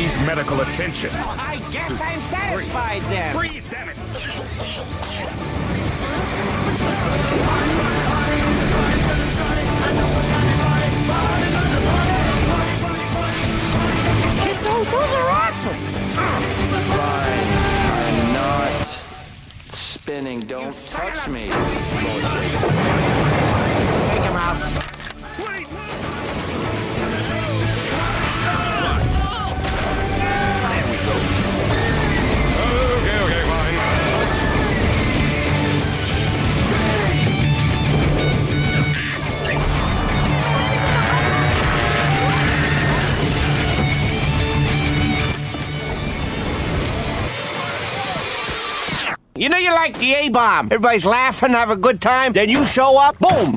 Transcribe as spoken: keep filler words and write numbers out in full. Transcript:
needs medical attention. I guess I'm satisfied then. Breathe, damn it! Those, those are awesome. Fine. I'm not spinning. Don't touch me. Bullshit. Take him out. Wait! There we go. Okay, okay, fine. You know you like the A-bomb. Everybody's laughing, have a good time. Then you show up, boom.